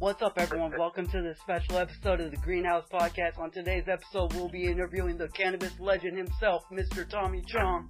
What's up, everyone? Welcome to this special episode of the Greenhouse Podcast. On today's episode, we'll be interviewing the cannabis legend himself, Mr. Tommy Chong.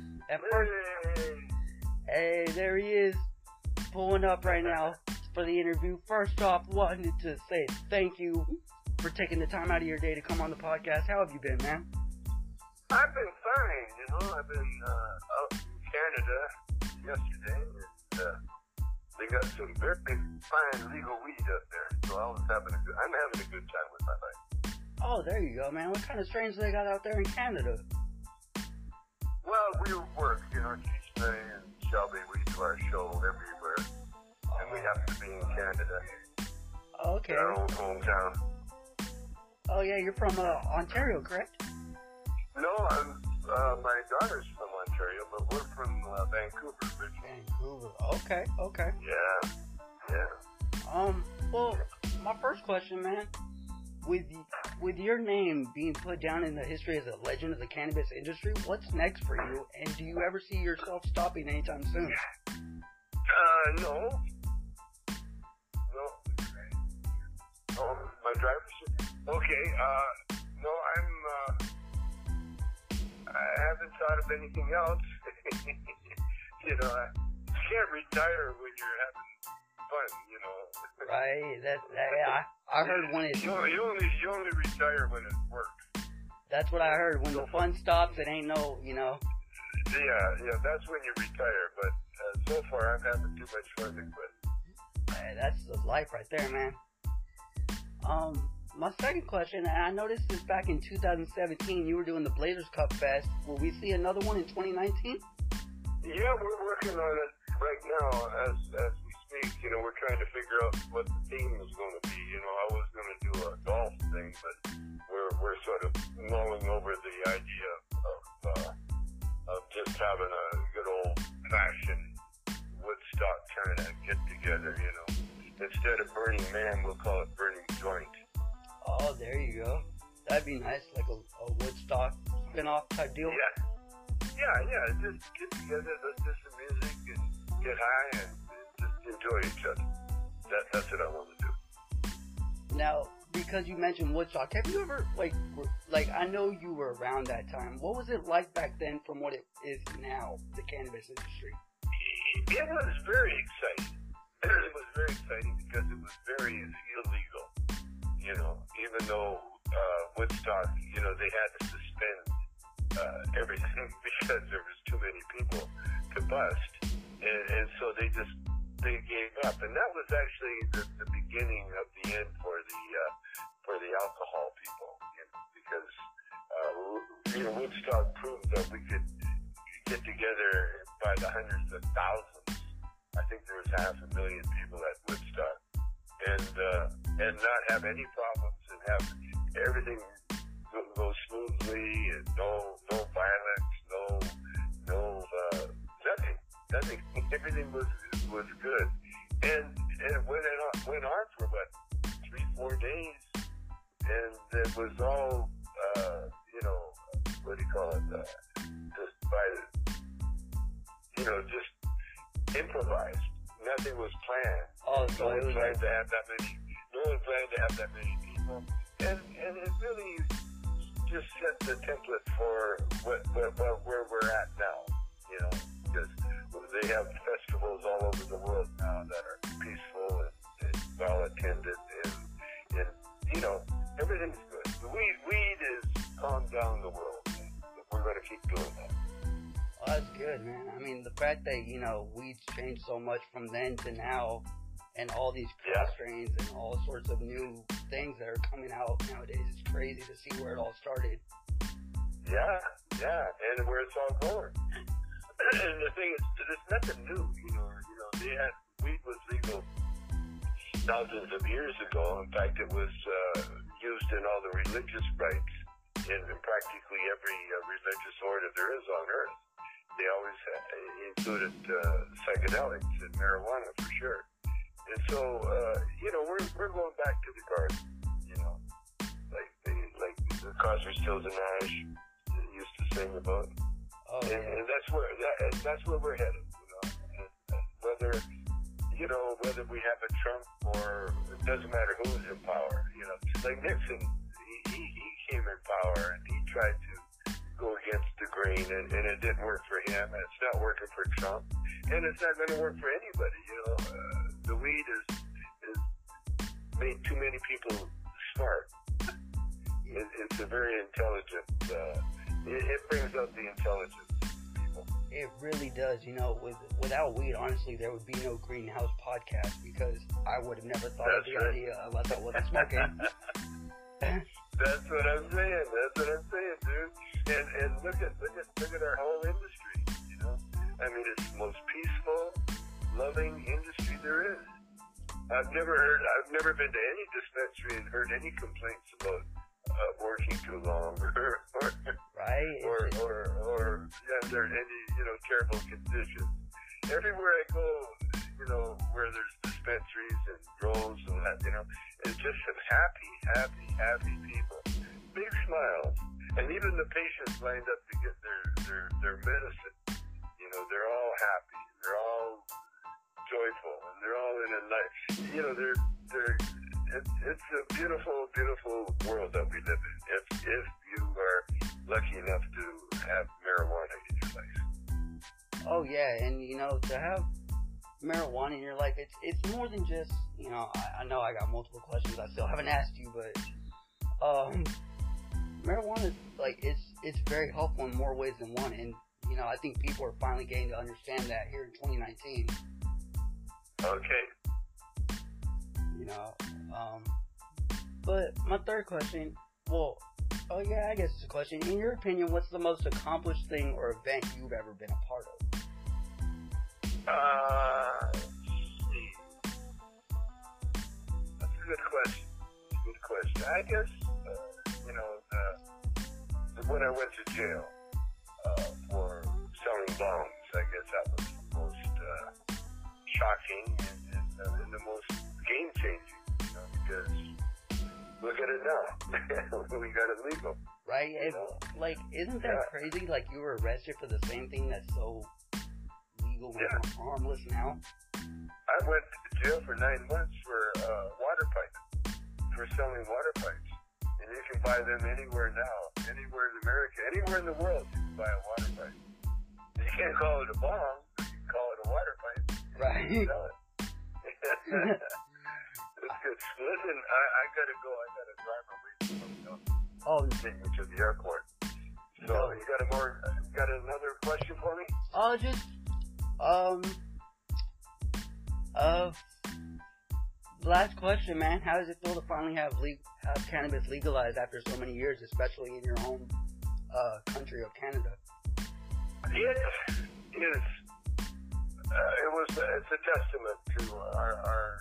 Hey, there he is, pulling up right now for the interview. First off, wanted to say thank you for taking the time out of your day to come on the podcast. How have you been, man? I've been fine, I've been out in Canada yesterday, and they got some very fine legal weed up there, so I'm having a good time with my life. Oh, there you go, man. What kind of strains do they got out there in Canada? Well, we work, Keystone and Shelby, we do our show everywhere, and we have to be in Canada. Okay. Our own hometown. Oh, yeah, you're from Ontario, correct? No, my daughter's from Ontario, but we're from Vancouver, originally. Vancouver. Okay. Yeah. Well, my first question, man, with your name being put down in the history as a legend of the cannabis industry, what's next for you? And do you ever see yourself stopping anytime soon? No. Oh, my driver's... Okay, no, I haven't thought of anything else. You can't retire when you're having fun, Right. I heard when it... You only retire when it works. That's what I heard. When the fun stops, it ain't no, Yeah, that's when you retire. But so far, I'm having too much fun to quit. Hey, that's the life right there, man. My second question, and I noticed this back in 2017, you were doing the Blazers Cup Fest. Will we see another one in 2019? Yeah, we're working on it right now as we speak. We're trying to figure out what the theme is going to be. I was going to do a golf thing, but we're sort of mulling over the idea of just having a good old-fashioned Woodstock kind of get-together, Instead of Burning Man, we'll call it Burning Joint. Oh, there you go. That'd be nice, like a Woodstock spin-off type deal. Yeah. Just get together, listen to some music, and get high, and just enjoy each other. That's what I want to do. Now, because you mentioned Woodstock, have you ever, I know you were around that time. What was it like back then from what it is now, the cannabis industry? It was very exciting. It was very exciting because it was very illegal. Even though Woodstock, they had to suspend everything because there was too many people to bust, and so they gave up, and that was actually the beginning of the end for the alcohol people, because Woodstock proved that we could get together by the hundreds of thousands. I think there was 500,000 people at Woodstock, and not have any problems and have everything go smoothly and no violence, no nothing. Everything was good, and it went on for 3-4 days, and it was all what do you call it? Just improvised. Nothing was planned. Oh, no one planned to have that many people, and it really just set the template for where we're at now. Because they have festivals all over the world now that are peaceful and well attended, and everything's good. The weed is calmed down the world. We're going to keep doing that. Oh, that's good, man. I mean, the fact that, weed's changed so much from then to now, and all these cross strains and all sorts of new things that are coming out nowadays, it's crazy to see where it all started. Yeah, and where it's all going. And the thing is, there's nothing new, weed was legal thousands of years ago. In fact, it was used in all the religious rites in practically every religious order there is on earth. They always included psychedelics and marijuana for sure. And so, we're going back to the garden, like the Crosby, Stills and Nash used to sing about. Oh, yeah. And that's where we're headed. Whether you know, whether we have a Trump or it doesn't matter who's in power. You know, just like Nixon, he came in power and he tried to go against the grain, and it didn't work for him, and it's not working for Trump, and it's not going to work for anybody. You know, the weed is made too many people smart. It's a very intelligent. It brings out the intelligence in people. It really does. You know, without weed, honestly, there would be no Greenhouse podcast because I would have never thought of the idea unless I wasn't smoking. That's what I'm saying. Dude. And look at our whole industry. You know, I mean, it's the most peaceful, loving industry there is. I've never been to any dispensary and heard any complaints about working too long, right? Or there are any, you know, terrible conditions. Everywhere I go, you know, where there's dispensaries and grows and that, you know, it's just some happy people, big smiles, and even the patients lined up to get their medicine. You know, they're all happy, they're all joyful, and they're all in a nice, you know, it's a beautiful, beautiful world that we live in. If you are lucky enough to have marijuana in your life. Oh yeah, and you know, to have marijuana in your life, it's more than just, you know, I know I got multiple questions I still haven't asked you, but marijuana is like it's very helpful in more ways than one, and you know, I think people are finally getting to understand that here in 2019. Okay. You know, but my third question, I guess it's a question. In your opinion, what's the most accomplished thing or event you've ever been a part of? Let's see. That's a good question. I guess, you know, when I went to jail for selling bongs, I guess that was the most shocking and the most game-changing, you know, because look at it now. We got it legal. Right? Like, isn't that crazy? Like, you were arrested for the same thing that's so legal and harmless now? I went to jail for 9 months for water pipes, for selling water pipes. And you can buy them anywhere now, anywhere in America, anywhere in the world, you can buy a water pipe. You can't call it a bong, but you can call it a water pipe. Right. You sell it. It's good. Listen, I gotta go. I got a driver waiting for me. Oh, take me to the airport. So no. You got another question for me? Last question, man. How does it feel to finally have cannabis legalized after so many years, especially in your home country of Canada? It's a testament to our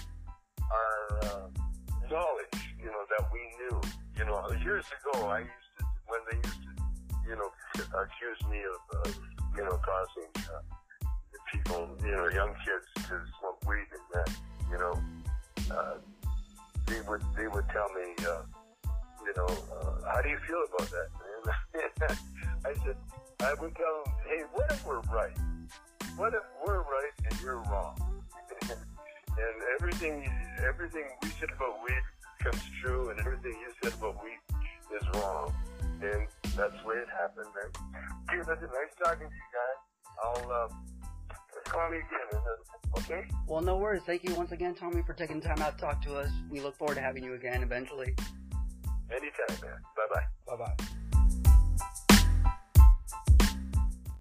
knowledge, you know, that we knew. You know, years ago, when they used to, you know, accuse me of you know, causing people, you know, young kids to smoke weed and that, you know, they would tell me, you know, how do you feel about that? And I would tell them, hey, what if we're right? What if we're right and you're wrong? And everything we said about weed comes true, and everything you said about weed is wrong. And that's the way it happened, man. Hey, listen, nice talking to you guys. I'll call me again, okay? Well, no worries. Thank you once again, Tommy, for taking time out to talk to us. We look forward to having you again eventually. Anytime, man. Bye-bye.